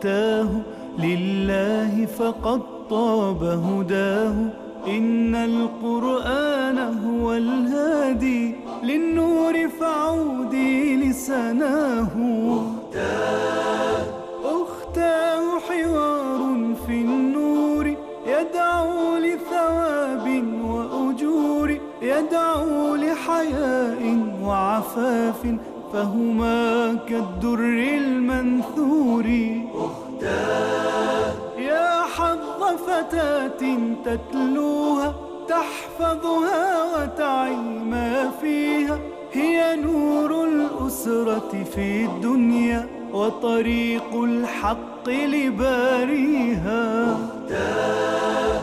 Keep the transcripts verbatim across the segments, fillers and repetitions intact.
أختاه لله فقد طاب هداه. إن القرآن هو الهادي للنور فعودي لسناه. أختاه أختاه حوار في النور يدعو لثواب وأجور، يدعو لحياء وعفاف، فهما كالدر المنثور. أختاه يا حظ فتاة تتلوها، تحفظها وتعي ما فيها، هي نور الأسرة في الدنيا وطريق الحق لباريها. أختاه.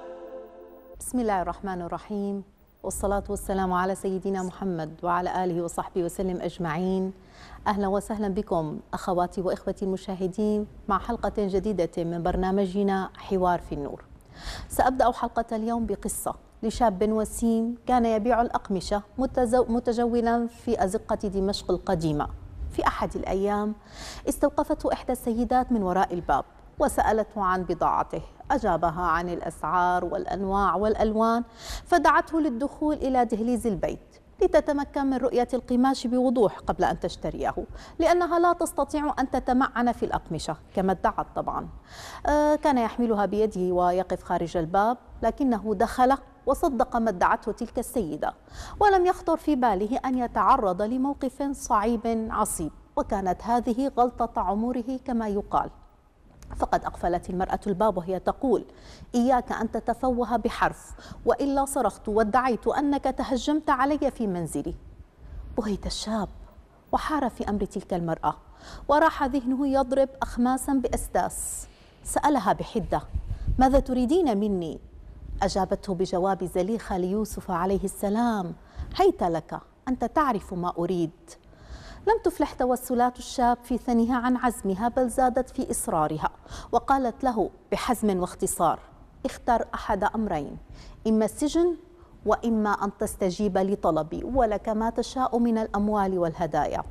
بسم الله الرحمن الرحيم، والصلاة والسلام على سيدنا محمد وعلى آله وصحبه وسلم أجمعين. أهلا وسهلا بكم أخواتي وإخوتي المشاهدين مع حلقة جديدة من برنامجنا حوار في النور. سأبدأ حلقة اليوم بقصة لشاب وسيم كان يبيع الأقمشة متجولا في أزقة دمشق القديمة. في أحد الأيام استوقفته إحدى السيدات من وراء الباب وسألته عن بضاعته، أجابها عن الأسعار والأنواع والألوان، فدعته للدخول إلى دهليز البيت لتتمكن من رؤية القماش بوضوح قبل أن تشتريه، لأنها لا تستطيع أن تتمعن في الأقمشة كما ادعت طبعا. آه كان يحملها بيده ويقف خارج الباب، لكنه دخل وصدق ما ادعته تلك السيدة، ولم يخطر في باله أن يتعرض لموقف صعيب عصيب، وكانت هذه غلطة عمره كما يقال. فقد أقفلت المرأة الباب وهي تقول: إياك أن تتفوه بحرف، وإلا صرخت وادعيت أنك تهجمت علي في منزلي. بهت الشاب وحار في أمر تلك المرأة، وراح ذهنه يضرب أخماسا بأسداس. سألها بحدة: ماذا تريدين مني؟ أجابته بجواب زليخة ليوسف عليه السلام: هيت لك، أنت تعرف ما أريد. لم تفلح توسلات الشاب في ثنيها عن عزمها، بل زادت في إصرارها، وقالت له بحزم واختصار: اختر أحد أمرين، إما السجن وإما أن تستجيب لطلبي، ولك ما تشاء من الأموال والهدايا.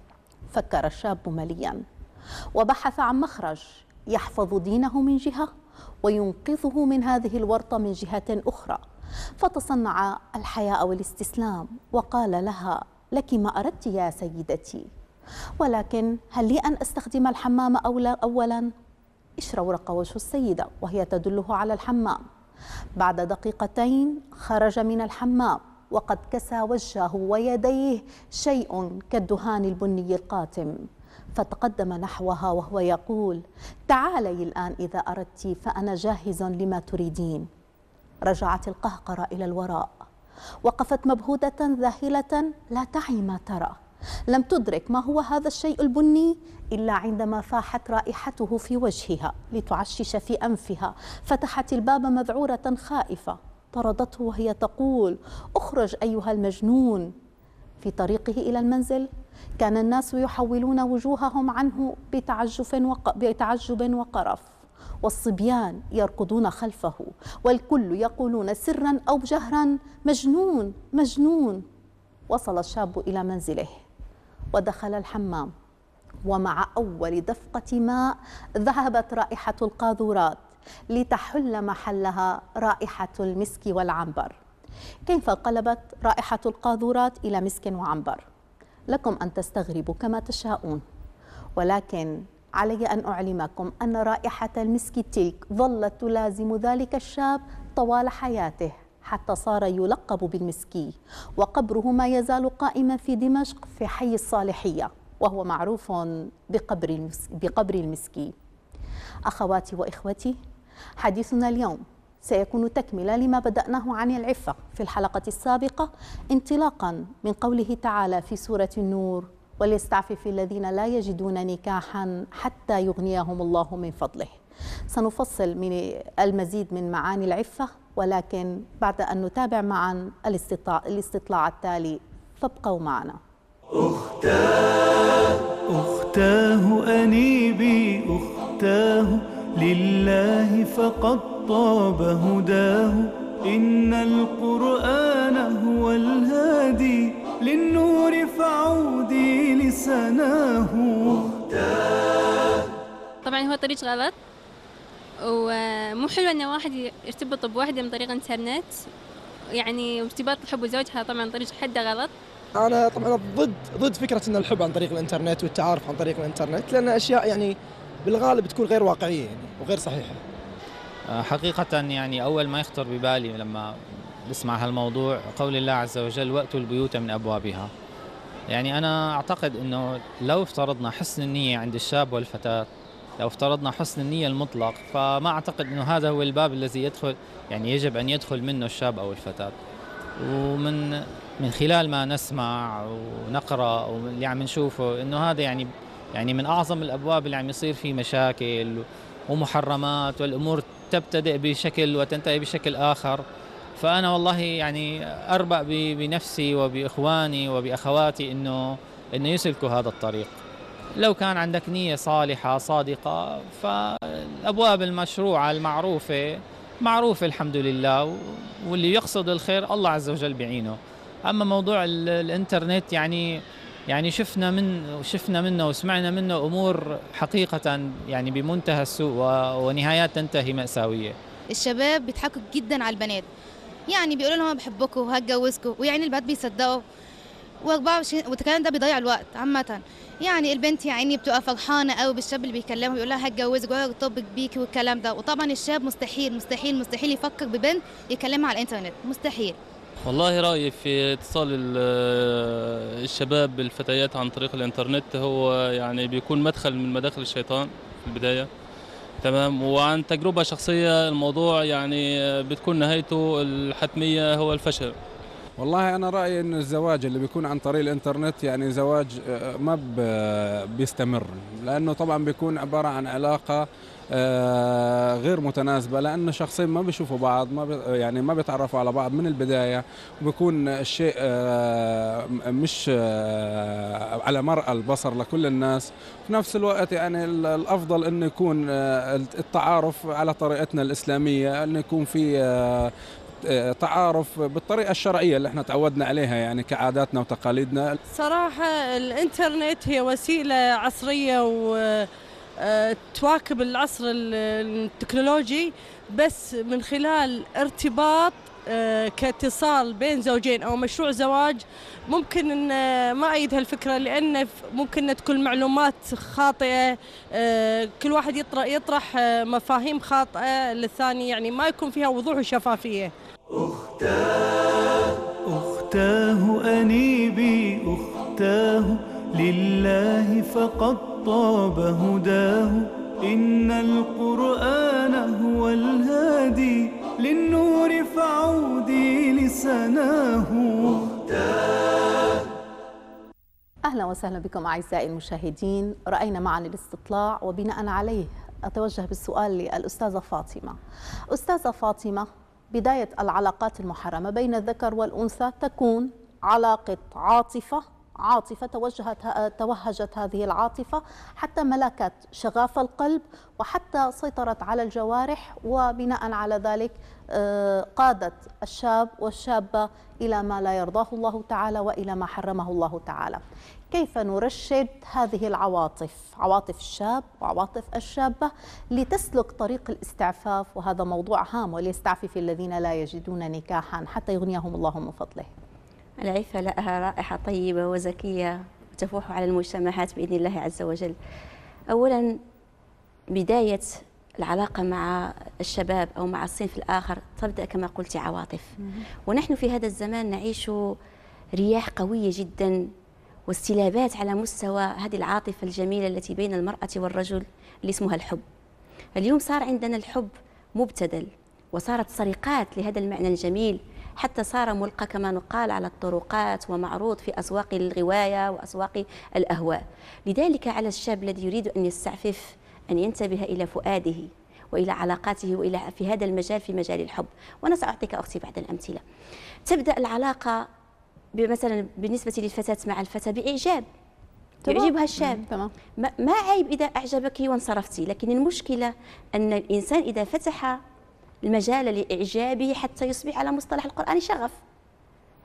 فكر الشاب مليا وبحث عن مخرج يحفظ دينه من جهة وينقذه من هذه الورطة من جهة أخرى، فتصنع الحياء والاستسلام وقال لها: لك ما أردت يا سيدتي، ولكن هل لي أن أستخدم الحمام أولا؟ اشرورق وجه السيدة وهي تدله على الحمام. بعد دقيقتين خرج من الحمام وقد كسى وجهه ويديه شيء كالدهان البني القاتم، فتقدم نحوها وهو يقول: تعالي الآن إذا أردت، فأنا جاهز لما تريدين. رجعت القهقرة إلى الوراء، وقفت مبهوتة ذاهلة لا تعي ما ترى. لم تدرك ما هو هذا الشيء البني إلا عندما فاحت رائحته في وجهها لتعشش في أنفها. فتحت الباب مذعورة خائفة، طردته وهي تقول: اخرج أيها المجنون. في طريقه إلى المنزل كان الناس يحولون وجوههم عنه بتعجب وق... بتعجب وقرف، والصبيان يركضون خلفه، والكل يقولون سرا أو جهرا: مجنون مجنون. وصل الشاب إلى منزله ودخل الحمام، ومع أول دفقة ماء ذهبت رائحة القاذورات لتحل محلها رائحة المسك والعنبر. كيف انقلبت رائحة القاذورات إلى مسك وعنبر؟ لكم أن تستغربوا كما تشاءون، ولكن علي أن أعلمكم أن رائحة المسك تلك ظلت تلازم ذلك الشاب طوال حياته، حتى صار يلقب بالمسكي، وقبره ما يزال قائما في دمشق في حي الصالحية، وهو معروف بقبر المس... بقبر المسكي. أخواتي وإخوتي، حديثنا اليوم سيكون تكملة لما بدأناه عن العفة في الحلقة السابقة، انطلاقا من قوله تعالى في سورة النور: وليستعفف الذين لا يجدون نكاحا حتى يغنيهم الله من فضله. سنفصل من المزيد من معاني العفة، ولكن بعد أن نتابع معا الاستطلاع, الاستطلاع التالي، فابقوا معنا. أختاه أختاه أنيبي أختاه لله فقد طاب هداه. إن القرآن هو الهادي للنور فعودي لسناه. أختاه. طبعا طبعا هو طريق غلط، ومو حلو أن واحد يرتبط بواحدة من طريق الإنترنت، يعني ارتباط الحب وزوجها طبعا طريق حده غلط. أنا طبعا ضد ضد فكرة أن الحب عن طريق الإنترنت والتعارف عن طريق الإنترنت، لأن أشياء يعني بالغالب تكون غير واقعية يعني وغير صحيحة. حقيقة يعني أول ما يخطر ببالي لما بسمع هالموضوع قول الله عز وجل وأتوا البيوت من أبوابها. يعني أنا أعتقد أنه لو افترضنا حسن النية عند الشاب والفتاة، لو افترضنا حسن النية المطلق، فما أعتقد أنه هذا هو الباب الذي يدخل يعني يجب أن يدخل منه الشاب أو الفتاة. ومن من خلال ما نسمع ونقرأ واللي عم نشوفه أنه هذا يعني يعني من أعظم الأبواب اللي عم يصير فيه مشاكل ومحرمات، والأمور تبتدئ بشكل وتنتهي بشكل آخر. فأنا والله يعني أربأ بنفسي وبإخواني وبأخواتي إنه إنه يسلكوا هذا الطريق. لو كان عندك نية صالحة صادقة فالأبواب المشروعة المعروفة معروفة الحمد لله، واللي يقصد الخير الله عز وجل بيعينه. أما موضوع الإنترنت يعني يعني شفنا من شفنا منه وسمعنا منه أمور حقيقة يعني بمنتهى السوء ونهايات تنتهي مأساوية. الشباب بيضحكوا جدا على البنات، يعني بيقولوا لهم بحبكم وهتجوزكم، ويعني البنات بيصدقوا، والكلام ده بيضيع الوقت عامة. يعني البنت يا عيني بتبقى فرحانة قوي بالشاب اللي بيكلمها ويقول لها هتجوزك وهرتبط بيكي والكلام ده، وطبعا الشاب مستحيل مستحيل مستحيل يفكر ببنت يكلمها على الانترنت، مستحيل. والله رأيي في اتصال الشباب بالفتيات عن طريق الانترنت هو يعني بيكون مدخل من مداخل الشيطان في البداية، تمام. وعن تجربة شخصية الموضوع يعني بتكون نهايته الحتمية هو الفشل. والله أنا رأيي إن الزواج اللي بيكون عن طريق الإنترنت يعني زواج ما بيستمر، لأنه طبعا بيكون عبارة عن علاقة غير متناسبة، لأن شخصين ما بيشوفوا بعض، ما بي يعني ما بيتعرفوا على بعض من البداية، وبيكون الشيء مش على مرأى البصر لكل الناس. في نفس الوقت يعني الأفضل إنه يكون التعارف على طريقتنا الإسلامية، إنه يكون في تعارف بالطريقة الشرعية اللي احنا تعودنا عليها يعني كعاداتنا وتقاليدنا. صراحة الانترنت هي وسيلة عصرية وتواكب العصر التكنولوجي، بس من خلال ارتباط كاتصال بين زوجين أو مشروع زواج ممكن إن ما أيد هالفكرة، لأن ممكن تكون معلومات خاطئة، كل واحد يطرح يطرح مفاهيم خاطئة للثاني، يعني ما يكون فيها وضوح وشفافية. أختاه أختاه أنيبي أختاه لله فقد طاب هداه، إن القرآن هو الهادي للنور فعودي لسناه. أهلا وسهلا بكم أعزائي المشاهدين. رأينا معا الاستطلاع وبناء عليه أتوجه بالسؤال للأستاذة فاطمة. أستاذة فاطمة، بداية العلاقات المحرمة بين الذكر والأنثى تكون علاقة عاطفة عاطفة توجهت توهجت هذه العاطفة حتى ملكت شغاف القلب وحتى سيطرت على الجوارح، وبناء على ذلك قادت الشاب والشابة إلى ما لا يرضاه الله تعالى وإلى ما حرمه الله تعالى. كيف نرشد هذه العواطف، عواطف الشاب وعواطف الشابة، لتسلك طريق الاستعفاف؟ وهذا موضوع هام، وليستعفف الذين لا يجدون نكاحا حتى يغنيهم الله من فضله. العفة لها رائحة طيبة وزكية تفوح على المجتمعات بإذن الله عز وجل. أولا بداية العلاقة مع الشباب أو مع الصنف الآخر تبدأ كما قلت عواطف، ونحن في هذا الزمان نعيش رياح قوية جدا واستلابات على مستوى هذه العاطفة الجميلة التي بين المرأة والرجل اللي اسمها الحب. اليوم صار عندنا الحب مبتذل وصارت سرقات لهذا المعنى الجميل، حتى صار ملقى كما نقال على الطرقات ومعروض في أسواق الغواية وأسواق الأهواء. لذلك على الشاب الذي يريد أن يستعفف أن ينتبه إلى فؤاده وإلى علاقاته وإلى في هذا المجال، في مجال الحب. وأنا سأعطيك أختي بعض الأمثلة. تبدأ العلاقة مثلا بالنسبة للفتاة مع الفتى بإعجاب، يعجبها الشاب، تمام. ما عيب إذا أعجبك وانصرفتي، لكن المشكلة أن الإنسان إذا فتح المجال لإعجابه حتى يصبح على مصطلح القرآن شغف،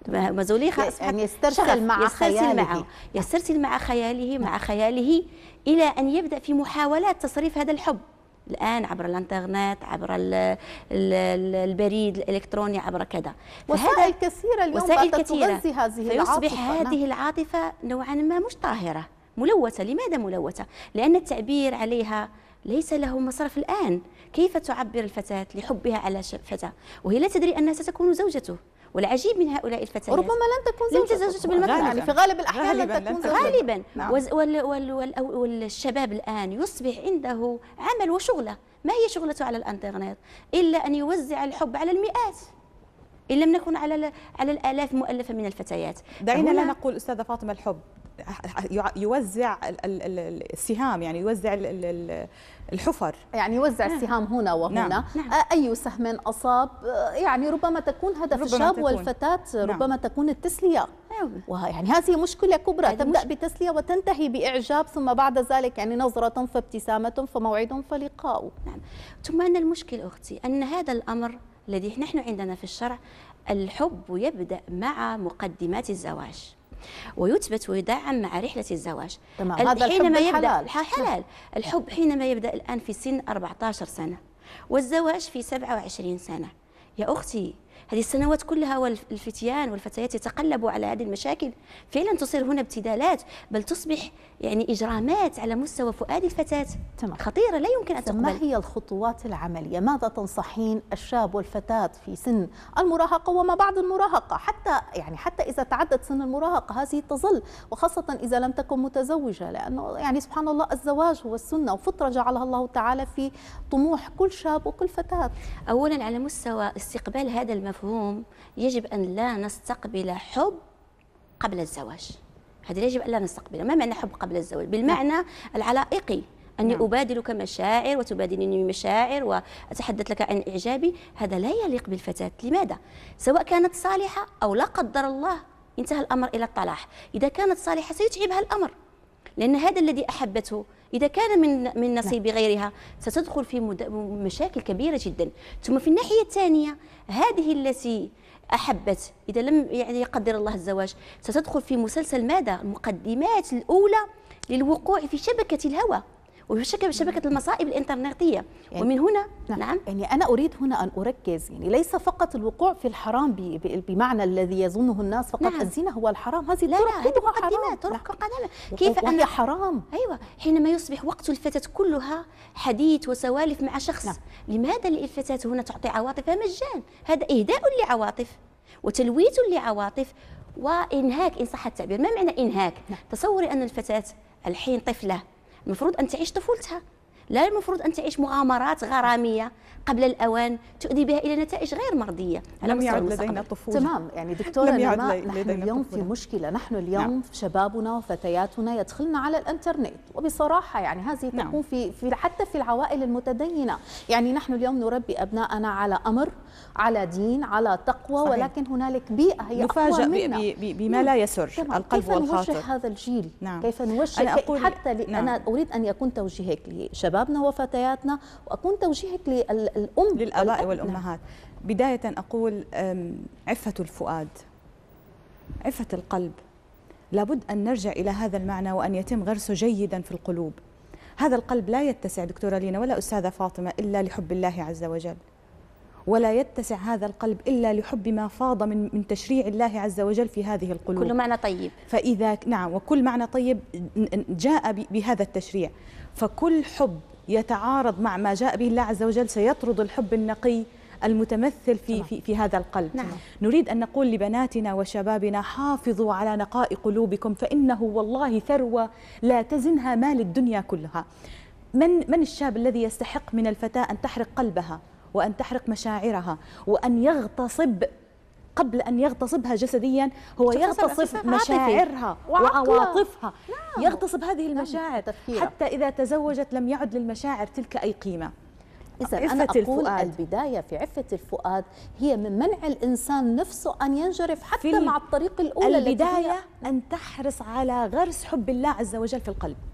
مزوليخة يعني يسترسل مع خياله معه يسترسل مع خياله مع خياله إلى أن يبدأ في محاولات تصريف هذا الحب الآن عبر الانترنت، عبر ال ال البريد الإلكتروني، عبر كذا. وسائل كثيرة اليوم وسائل باتت كثيرة تغذي هذه فيصبح العاطفة. هذه نعم. العاطفة نوعا ما مش طاهرة، ملوثة. لماذا ملوثة؟ لأن التعبير عليها ليس له مصرف الآن. كيف تعبر الفتاة لحبها على فتى وهي لا تدري أنها ستكون زوجته؟ والعجيب من هؤلاء الفتيات ربما لن تكون لن زوجته, زوجته بالمطلق، يعني في غالب الأحيان لن تكون زوجته غالبا. نعم. وال وال وال والشباب الآن يصبح عنده عمل وشغلة. ما هي شغلته على الانترنت إلا أن يوزع الحب على المئات إن لم نكن على على الآلاف مؤلفة من الفتيات. دعينا لا نقول أستاذة فاطمة الحب يوزع السهام، يعني يوزع الحفر، يعني يوزع السهام هنا وهنا. نعم. أي سهم أصاب يعني ربما تكون هدف ربما الشاب تكون. والفتاة ربما نعم. تكون التسلية. ويعني هذه مشكلة كبرى تبدأ مش... بتسلية وتنتهي بإعجاب، ثم بعد ذلك يعني نظرة فابتسامة فموعد فلقاء. نعم. ثم أن المشكلة أختي أن هذا الأمر الذي نحن عندنا في الشرع الحب يبدأ مع مقدمات الزواج ويثبت ويدعم مع رحلة الزواج. تمام. هذا حينما الحب يبدأ حلال. حلال الحب حينما يبدأ الآن في سن أربعة عشر سنة والزواج في سبعة وعشرين سنة. يا أختي هذه السنوات كلها والفتيان والفتيات يتقلبوا على هذه المشاكل، فعلا تصير هنا ابتذالات بل تصبح يعني إجرامات على مستوى فؤاد الفتاة. تمام. خطيرة لا يمكن أن تقبل. ما هي الخطوات العملية؟ ماذا تنصحين الشاب والفتاة في سن المراهقة وما بعد المراهقة، حتى يعني حتى إذا تعدت سن المراهقة هذه تظل، وخاصة إذا لم تكن متزوجة، لأنه يعني سبحان الله الزواج هو السنة وفطرة جعلها الله تعالى في طموح كل شاب وكل فتاة. أولا على مستوى استقبال هذا المفهوم يجب أن لا نستقبل حب قبل الزواج. هذا يجب أن لا نستقبله. ما معنى حب قبل الزواج؟ بالمعنى العلائقي، أني نعم. أبادلك مشاعر وتبادلني مشاعر وأتحدث لك عن إعجابي. هذا لا يليق بالفتاة. لماذا؟ سواء كانت صالحة أو لا قدر الله انتهى الأمر إلى الطلاق. إذا كانت صالحة سيتعبها الأمر، لأن هذا الذي أحبته إذا كان من من نصيب غيرها ستدخل في مشاكل كبيرة جدا. ثم في الناحية الثانية هذه التي أحبت إذا لم يعني يقدر الله الزواج ستدخل في مسلسل ماذا؟ المقدمات الأولى للوقوع في شبكة الهوى وشبكة المصائب الإنترنتية. يعني ومن هنا نعم. نعم يعني أنا أريد هنا أن أركز، يعني ليس فقط الوقوع في الحرام بمعنى الذي يظنه الناس فقط نعم. الزنا هو الحرام. هذه لا لا هذه مقدمات طرق قدامة. كيف أن حرام؟ أيوة حينما يصبح وقت الفتاة كلها حديث وسوالف مع شخص. نعم. لماذا الفتاة هنا تعطي عواطفها مجان؟ هذا إهداء لعواطف وتلويث لعواطف وإنهاك إن صح التعبير. ما معنى إنهاك؟ نعم. تصوري أن الفتاة الحين طفلة المفروض أن تعيش طفولتها، لا المفروض أن تعيش مغامرات غرامية قبل الأوان تؤدي بها إلى نتائج غير مرضية. لم يعد لدينا طفولة. تمام يعني دكتورة نعم نحن اليوم طفولة. في مشكلة. نحن اليوم نعم. شبابنا وفتياتنا يدخلن على الانترنت، وبصراحة يعني هذه نعم. تكون في, في حتى في العوائل المتدينة. يعني نحن اليوم نربي أبناءنا على أمر، على دين، على تقوى. صحيح. ولكن هنالك بيئة هي نفاجأ بما لا يسر نعم. القلب والخاطر. كيف نوجه هذا الجيل؟ نعم. كيف نوجه أنا أقول حتى نعم. أنا أريد أن يكون توجيهك لشبابنا وفتياتنا وأكون توجيهك للأم للآباء والأمهات. بداية أقول عفة الفؤاد، عفة القلب، لابد أن نرجع إلى هذا المعنى وأن يتم غرسه جيدا في القلوب. هذا القلب لا يتسع دكتورة لينا ولا أستاذة فاطمة إلا لحب الله عز وجل، ولا يتسع هذا القلب إلا لحب ما فاض من من تشريع الله عز وجل في هذه القلوب. كل معنى طيب. فإذا نعم وكل معنى طيب جاء بهذا التشريع، فكل حب يتعارض مع ما جاء به الله عز وجل سيطرد الحب النقي المتمثل في في في هذا القلب. نعم. نريد أن نقول لبناتنا وشبابنا حافظوا على نقاء قلوبكم، فإنه والله ثروة لا تزنها مال الدنيا كلها. من من الشاب الذي يستحق من الفتاة أن تحرق قلبها وأن تحرق مشاعرها وأن يغتصب قبل أن يغتصبها جسديا؟ هو يغتصب مشاعرها وعواطفها. نعم. يغتصب هذه المشاعر. نعم. حتى إذا تزوجت لم يعد للمشاعر تلك أي قيمة. إذا أنا أقول الفؤاد. البداية في عفة الفؤاد هي من منع الإنسان نفسه أن ينجرف حتى مع الطريق الأولى. البداية أن تحرص على غرس حب الله عز وجل في القلب.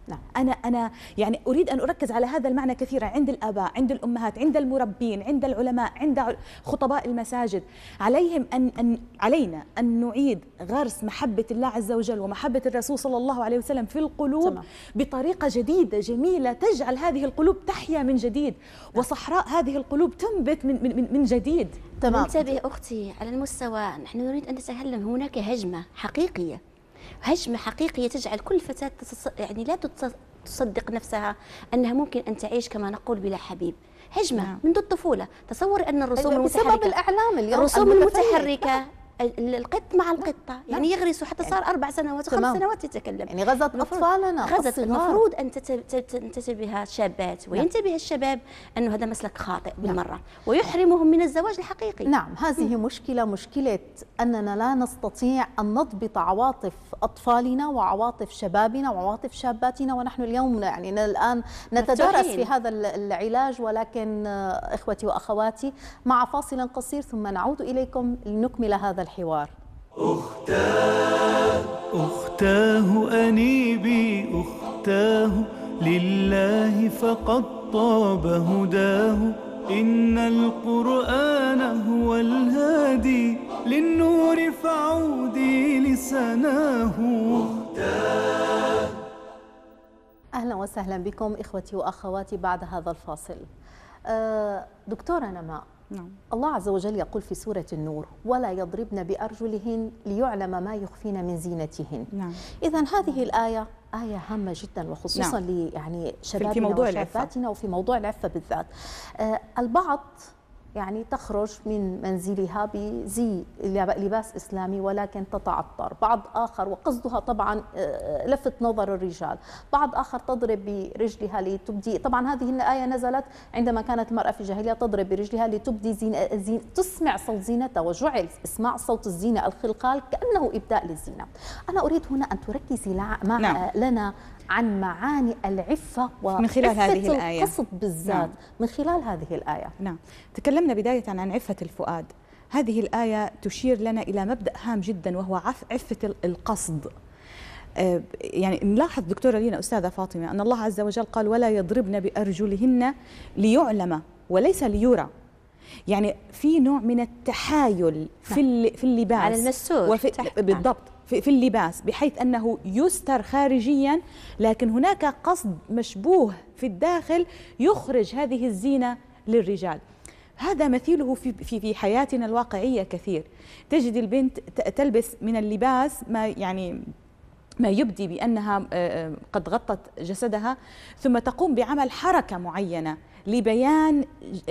نعم. أنا أنا يعني أريد أن أركز على هذا المعنى كثيرا عند الآباء، عند الأمهات، عند المربين، عند العلماء، عند خطباء المساجد. عليهم أن أن علينا أن نعيد غرس محبة الله عز وجل ومحبة الرسول صلى الله عليه وسلم في القلوب تمام. بطريقة جديدة جميلة تجعل هذه القلوب تحيا من جديد، نعم. وصحراء هذه القلوب تنبت من من من جديد. تمام. انتبه أختي، على المستوى نحن نريد أن نتكلم، هناك هجمة حقيقية، هجمة حقيقية تجعل كل فتاة يعني لا تصدق نفسها أنها ممكن أن تعيش كما نقول بلا حبيب. هجمة نعم. منذ الطفولة. تصور أن الرسوم المتحركة بسبب الإعلام اليوم الرسوم المتحركة القط مع القطة يعني يغرسوا حتى صار أربع سنوات وخمس سنوات تتكلم، يعني غزت أطفالنا. غزت. المفروض أن تنتبه الشابات وينتبه الشباب أنه هذا مسلك خاطئ بالمرة ويحرمهم من الزواج الحقيقي. نعم، هذه مشكلة، مشكلة أننا لا نستطيع أن نضبط عواطف أطفالنا وعواطف شبابنا وعواطف شاباتنا، ونحن اليوم يعني الآن نتدرس في هذا العلاج. ولكن إخوتي وأخواتي مع فاصل قصير ثم نعود إليكم لنكمل هذا الحوار. أختاه أختاه أنيبي أختاه لله فقد طاب هداه، إن القرآن هو الهادي للنور فعودي لسناه. أختاه. أهلا وسهلا بكم إخوتي وأخواتي بعد هذا الفاصل. دكتورة نماء، نعم. الله عز وجل يقول في سورة النور: ولا يضربن بأرجلهن ليعلم ما يخفين من زينتهن. نعم. إذن هذه الآية آية هامة جدا، وخصوصا نعم. ل يعني شبابنا وشاباتنا وفي موضوع العفة بالذات. آه البعض يعني تخرج من منزلها بزي لباس إسلامي ولكن تتعطر، بعض آخر وقصدها طبعا لفت نظر الرجال، بعض آخر تضرب برجلها لتبدي. طبعا هذه الآية نزلت عندما كانت المرأة في الجاهلية تضرب برجلها لتبدي زينة زين تسمع صوت زينتها، وجعل اسماع صوت الزينة الخلقال كأنه إبداء للزينة. أنا أريد هنا أن تركزي مع نعم. لنا عن معاني العفة من خلال هذه الآية، القصد بالذات نعم. من خلال هذه الآية. نعم، تكلمنا بداية عن عفة الفؤاد. هذه الآية تشير لنا إلى مبدأ هام جدا وهو عفة القصد. يعني نلاحظ دكتورة لينا أستاذة فاطمة أن الله عز وجل قال: ولا يضربن بأرجلهن ليعلم وليس ليرى. يعني في نوع من التحايل في في اللباس على المسور وفي بالضبط في, في اللباس، بحيث أنه يستر خارجيا لكن هناك قصد مشبوه في الداخل يخرج هذه الزينة للرجال. هذا مثيله في في في حياتنا الواقعية كثير. تجد البنت تلبس من اللباس ما يعني ما يبدي بأنها قد غطت جسدها، ثم تقوم بعمل حركة معينة لبيان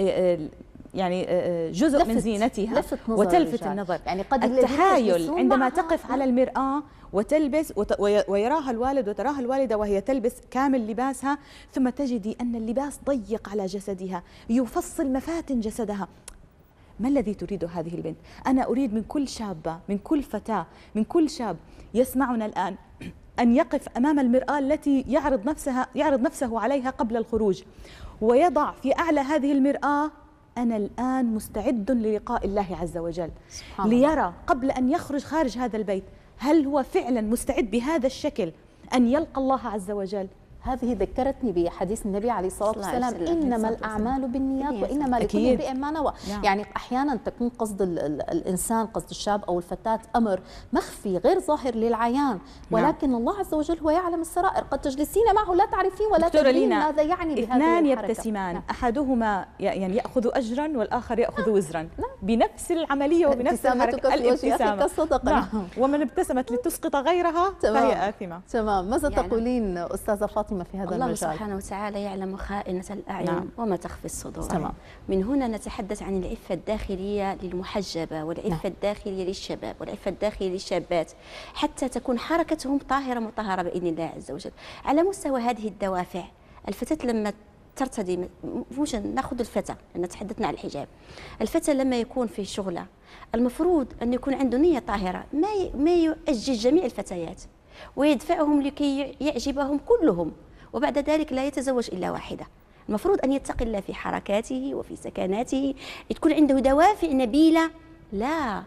يعني جزء من زينتها وتلفت النظر. يعني قد التحايل عندما تقف على المرآة وتلبس ويراها الوالد وتراها الوالدة وهي تلبس كامل لباسها، ثم تجدي أن اللباس ضيق على جسدها يفصل مفاتن جسدها. ما الذي تريده هذه البنت؟ أنا أريد من كل شابة، من كل فتاة، من كل شاب يسمعنا الآن أن يقف أمام المرآة التي يعرض نفسها يعرض نفسه عليها قبل الخروج، ويضع في أعلى هذه المرآة: أنا الآن مستعد للقاء الله عز وجل، ليرى قبل أن يخرج خارج هذا البيت هل هو فعلا مستعد بهذا الشكل أن يلقى الله عز وجل. هذه ذكرتني بحديث النبي عليه الصلاة والسلام: إنما الأعمال بالنيات وإنما لكل امرئ ما نوى. يعني أحيانا تكون قصد الإنسان، قصد الشاب أو الفتاة أمر مخفي غير ظاهر للعيان، ولكن الله عز وجل هو يعلم السرائر. قد تجلسين معه لا تعرفين ولا تدرين ماذا يعني بهذه الحركة. اثنان يبتسمان، نعم. أحدهما يعني يأخذ أجرا والآخر يأخذ وزرا، نعم. بنفس العملية وبنفس الحركة. الابتسامة صدقة. نعم. ومن ابتسمت لتسقط غيرها فهي آثمة. تمام. ماذا يعني تقولين أستاذة فاطمة في هذا الله المجال؟ الله سبحانه وتعالى يعلم خائنة الأعين نعم. وما تخفي الصدور. تمام. من هنا نتحدث عن العفة الداخلية للمحجبة، والعفة نعم. الداخلية للشباب، والعفة الداخلية للشابات، حتى تكون حركتهم طاهرة مطهرة بإذن الله عز وجل. على مستوى هذه الدوافع، الفتاة لما ترتدي، مش ناخذ الفتى لأن تحدثنا عن الحجاب، الفتى لما يكون في شغله المفروض أن يكون عنده نية طاهرة، ما ما يؤجج جميع الفتيات ويدفعهم لكي يعجبهم كلهم، وبعد ذلك لا يتزوج إلا واحدة. المفروض أن يتقي الله في حركاته وفي سكناته، تكون عنده دوافع نبيلة. لا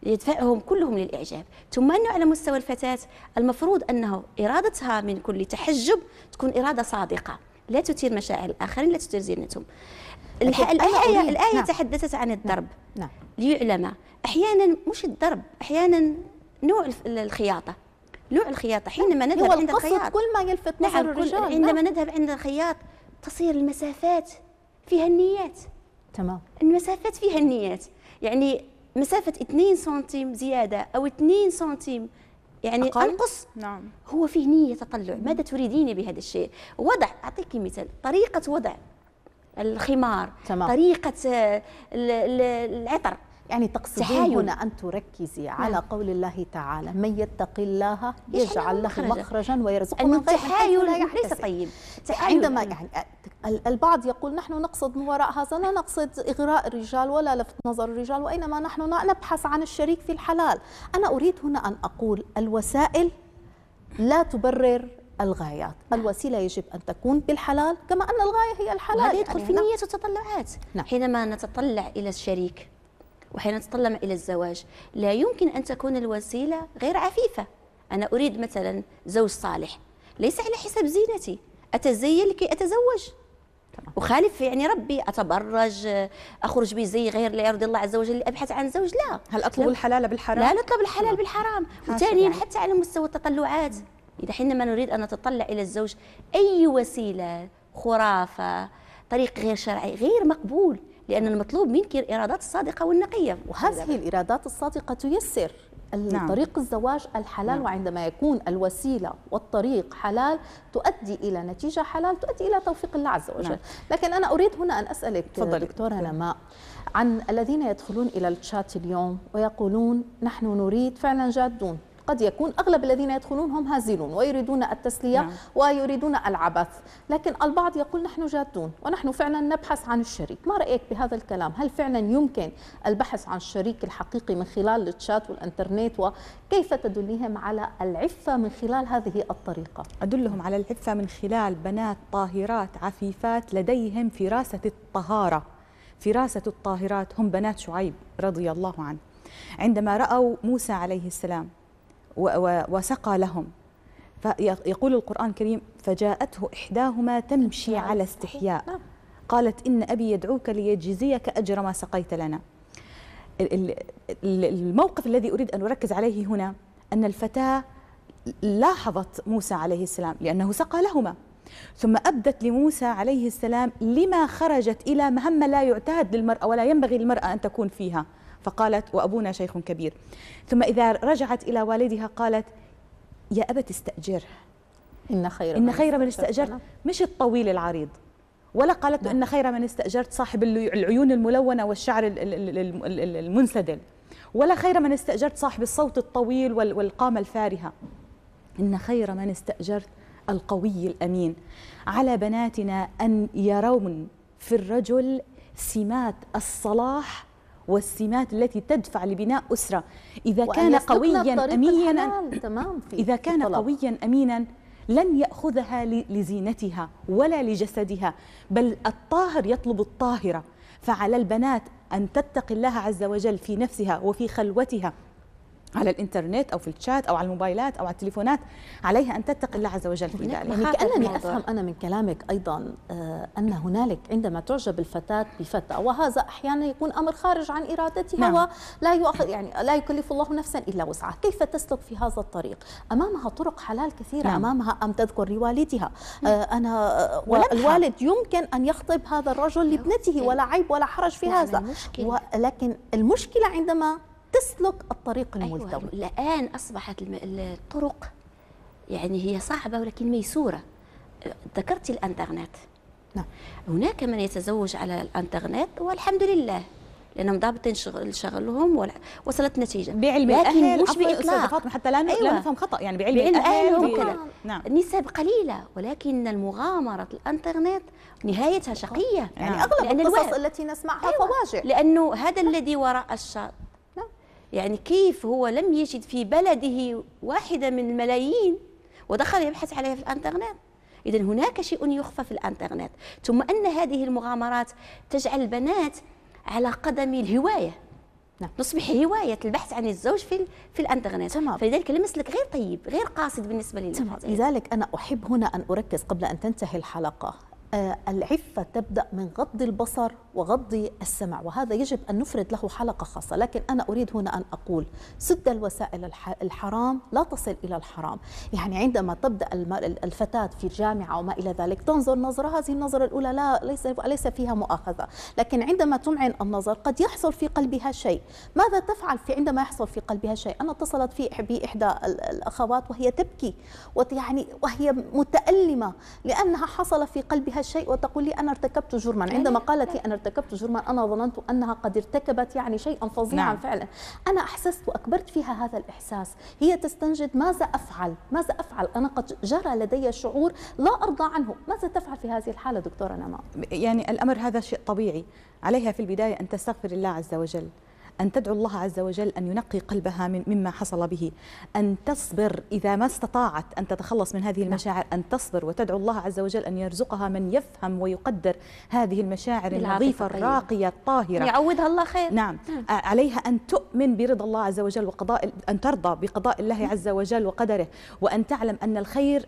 يدفعهم كلهم للإعجاب. ثم أنه على مستوى الفتاة المفروض أنه إرادتها من كل تحجب تكون إرادة صادقة، لا تثير مشاعر الآخرين، لا تثير زينتهم. الآية الآية نعم. تحدثت عن الضرب نعم. ليعلم. أحيانا مش الضرب، أحيانا نوع الخياطة، نوع الخياطة حينما نذهب عند الخياط كل ما يلفت نظر نعم الرجال. عندما نعم. نذهب عند الخياط تصير المسافات فيها النيات. تمام. المسافات فيها النيات، يعني مسافة اثنين سنتيم زيادة أو اثنين سنتيم يعني أقل. أنقص نعم. هو فيه نية تطلع، ماذا تريدين بهذا الشيء؟ وضع، أعطيك مثال، طريقة وضع الخمار تمام. طريقة العطر، يعني تقصدين هنا أن تركزي نعم. على قول الله تعالى من يتق الله يجعل له مخرجا ويرزقه من غير التحايل ليس طيب. عندما يعني البعض يقول نحن نقصد من وراء هذا لا نقصد إغراء الرجال ولا لفت نظر الرجال، وإنما نحن نبحث عن الشريك في الحلال. أنا أريد هنا أن أقول الوسائل لا تبرر الغايات، الوسيلة يجب أن تكون بالحلال كما أن الغاية هي الحلال. وهذا يدخل يعني في نية التطلعات نعم. حينما نتطلع إلى الشريك وحين نتطلع إلى الزواج لا يمكن أن تكون الوسيلة غير عفيفة. أنا أريد مثلا زوج صالح ليس على حساب زينتي، أتزين لكي أتزوج، أخالف يعني ربي، أتبرج، أخرج بزي غير لا يرضي الله عز وجل، أبحث عن زوج. لا، هل أطلب الحلال بالحرام؟ لا نطلب الحلال بالحرام. وثانيا حتى على مستوى التطلعات، إذا حينما نريد أن نتطلع إلى الزوج أي وسيلة خرافة طريق غير شرعي غير مقبول، لأن المطلوب منك الإرادات الصادقة والنقية، وهذه الإرادات الصادقة تيسر نعم. طريق الزواج الحلال نعم. وعندما يكون الوسيلة والطريق حلال تؤدي إلى نتيجة حلال، تؤدي إلى توفيق الله عز وجل نعم. لكن أنا أريد هنا أن أسألك دكتورة نماء عن الذين يدخلون إلى الشات اليوم ويقولون نحن نريد فعلا جادون. قد يكون أغلب الذين يدخلون هم هازلون ويريدون التسلية نعم. ويريدون العبث، لكن البعض يقول نحن جادون ونحن فعلا نبحث عن الشريك. ما رأيك بهذا الكلام؟ هل فعلا يمكن البحث عن الشريك الحقيقي من خلال الشات والإنترنت، وكيف تدلهم على العفة من خلال هذه الطريقة؟ أدلهم على العفة من خلال بنات طاهرات عفيفات لديهم فراسة الطهارة. فراسة الطاهرات هم بنات شعيب رضي الله عنه، عندما رأوا موسى عليه السلام وسقى لهم، فيقول القرآن الكريم فجاءته إحداهما تمشي على استحياء قالت إن أبي يدعوك ليجزيك أجر ما سقيت لنا. الموقف الذي أريد أن أركز عليه هنا أن الفتاة لاحظت موسى عليه السلام لأنه سقى لهما، ثم أبدت لموسى عليه السلام لما خرجت إلى مهمة لا يعتاد للمرأة ولا ينبغي للمرأة أن تكون فيها، فقالت وأبونا شيخ كبير. ثم إذا رجعت إلى والدها قالت يا أبت استأجره، إن خير إن خير من استأجرت، مش الطويل العريض، ولا قالت إن خير من استأجرت صاحب العيون الملونة والشعر المنسدل، ولا خير من استأجرت صاحب الصوت الطويل والقامة الفارهة. إن خير من استأجرت القوي الأمين. على بناتنا أن يرون في الرجل سمات الصلاح والسمات التي تدفع لبناء أسرة. إذا كان قويا أمينا إذا كان قويا أمينا لن يأخذها لزينتها ولا لجسدها، بل الطاهر يطلب الطاهرة. فعلى البنات أن تتقي الله عز وجل في نفسها وفي خلوتها على الانترنت أو في الشات أو على الموبايلات أو على التليفونات، عليها أن تتقي الله عز وجل في ذلك. يعني كأنني أفهم أنا من كلامك أيضا أن هنالك عندما تعجب الفتاة بفتى، وهذا أحيانا يكون أمر خارج عن إرادتها نعم. ولا يؤخذ يعني لا يكلف الله نفسا إلا وسعها، كيف تسلك في هذا الطريق؟ أمامها طرق حلال كثيرة نعم. أمامها أم تذكر لوالدها نعم. أنا والوالد يمكن أن يخطب هذا الرجل لابنته ولا عيب ولا حرج في نعم هذا، ولكن المشكلة عندما تسلك الطريق الملتوي. أيوة. الآن أصبحت الطرق يعني هي صعبة ولكن ميسورة. ذكرت الانترنت نعم. هناك من يتزوج على الانترنت والحمد لله لأنهم ضابطين شغل شغلهم وصلت نتيجة بعلم الأهل، مش بإطلاق حتى لا أيوة. لا نفهم خطأ، يعني بعلم, بعلم الأهل نعم. النسب قليلة، ولكن المغامرة الانترنت نهايتها شقية يعني نعم. أغلب القصص التي نسمعها أيوة. فواجع، لأنه هذا الذي وراء الشاط يعني كيف هو لم يجد في بلده واحدة من الملايين ودخل يبحث عليها في الانترنت. إذن هناك شيء يخفى في الانترنت. ثم أن هذه المغامرات تجعل البنات على قدم الهواية نعم. نصبح هواية البحث عن الزوج في في الانترنت. تمام. فلذلك المسلك غير طيب غير قاصد بالنسبة للفتيات. لذلك أنا أحب هنا أن أركز قبل أن تنتهي الحلقة، آه العفة تبدأ من غض البصر وغض السمع، وهذا يجب أن نفرد له حلقة خاصة. لكن أنا أريد هنا أن أقول سد الوسائل الحرام لا تصل إلى الحرام. يعني عندما تبدأ الفتاة في الجامعة وما إلى ذلك تنظر نظرة، هذه النظرة الأولى لا ليس ليس فيها مؤاخذة، لكن عندما تمعن النظر قد يحصل في قلبها شيء. ماذا تفعل في عندما يحصل في قلبها شيء؟ أنا اتصلت في بإحدى الأخوات وهي تبكي ويعني وهي متألمة لأنها حصل في قلبها شيء، وتقول لي أنا ارتكبت جرما. عندما قالت لي أنا ارتكبت جرما أنا ظننت أنها قد ارتكبت يعني شيئا فظيعا. نعم. فعلا أنا أحسست وأكبرت فيها هذا الإحساس. هي تستنجد ماذا أفعل ماذا أفعل أنا قد جرى لدي شعور لا أرضى عنه. ماذا تفعل في هذه الحالة دكتورة نماء؟ يعني الأمر هذا شيء طبيعي، عليها في البداية أن تستغفر الله عز وجل، أن تدعو الله عز وجل أن ينقي قلبها من مما حصل به، أن تصبر إذا ما استطاعت أن تتخلص من هذه المشاعر، أن تصبر وتدعو الله عز وجل أن يرزقها من يفهم ويقدر هذه المشاعر النظيفة الراقية الطاهرة، يعوضها الله خير. نعم. عليها أن تؤمن برضا الله عز وجل وقضاء، أن ترضى بقضاء الله عز وجل وقدره، وأن تعلم أن الخير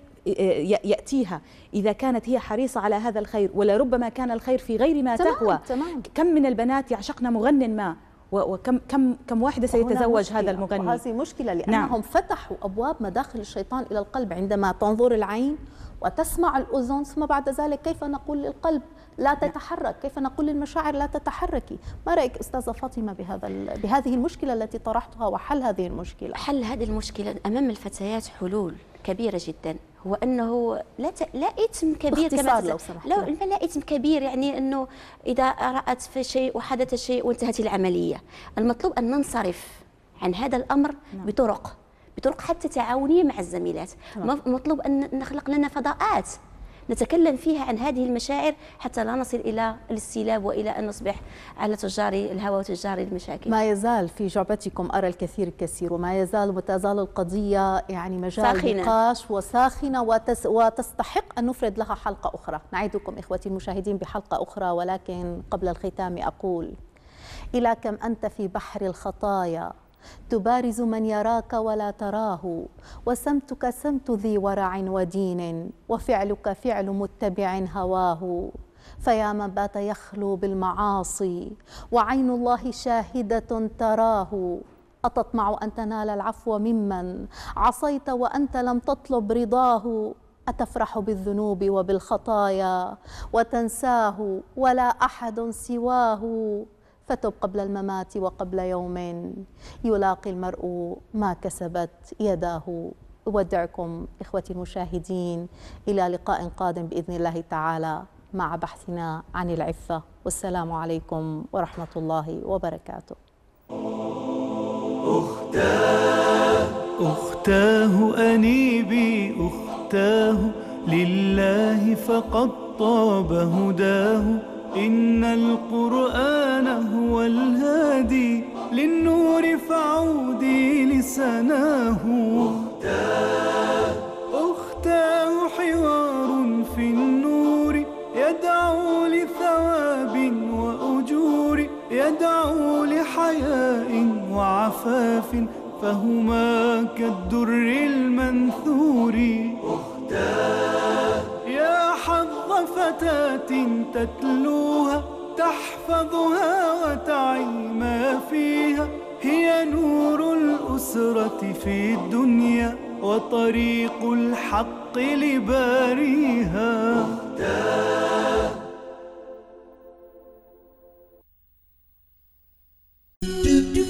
يأتيها إذا كانت هي حريصة على هذا الخير، ولربما كان الخير في غير ما تهوى. كم من البنات يعشقن مغن ما، وكم كم كم واحدة سيتزوج هذا المغني؟ وهذه مشكلة لأنهم نعم. فتحوا أبواب مداخل الشيطان إلى القلب. عندما تنظر العين وتسمع الأذن، ثم بعد ذلك كيف نقول للقلب لا تتحرك؟ كيف نقول للمشاعر لا تتحركي؟ ما رأيك أستاذة فاطمة بهذا بهذه المشكلة التي طرحتها وحل هذه المشكلة؟ حل هذه المشكلة أمام الفتيات حلول كبيرة جدا، هو أنه لا ت... لا إثم كبير كما لو سمحت. لا لا إثم كبير، يعني أنه إذا رأت في شيء وحدث شيء وانتهت العملية. المطلوب أن ننصرف عن هذا الأمر نعم. بطرق بطرق حتى تعاونية مع الزميلات. نعم. مطلوب أن نخلق لنا فضاءات نتكلم فيها عن هذه المشاعر حتى لا نصل إلى الاستيلاب وإلى أن نصبح على تجار الهوى وتجار المشاكل. ما يزال في جعبتكم أرى الكثير الكثير، وما يزال وتزال القضية يعني مجال نقاش وساخنة وتس وتستحق أن نفرد لها حلقة أخرى. نعيدكم إخوتي المشاهدين بحلقة أخرى، ولكن قبل الختام أقول: إلى كم أنت في بحر الخطايا تبارز من يراك ولا تراه، وسمتك سمت ذي ورع ودين، وفعلك فعل متبع هواه. فيا من بات يخلو بالمعاصي وعين الله شاهدة تراه، أتطمع أن تنال العفو ممن عصيت وأنت لم تطلب رضاه؟ أتفرح بالذنوب وبالخطايا وتنساه ولا أحد سواه؟ فتب قبل الممات وقبل يوم يلاقي المرء ما كسبت يداه. أودعكم إخوتي المشاهدين إلى لقاء قادم بإذن الله تعالى مع بحثنا عن العفة، والسلام عليكم ورحمة الله وبركاته. أختاه أختاه أنيبي أختاه، لله فقد طاب هداه. إن القرآن هو الهادي للنور فعودي لسناه. أختاه أختاه حوار في النور يدعو لثواب وأجور، يدعو لحياء وعفاف، فهما كالدر المنثور. أختاه يا حظ فتاة تتلوها تحفظها وتعي ما فيها، هي نور الأسرة في الدنيا وطريق الحق لباريها. أختاه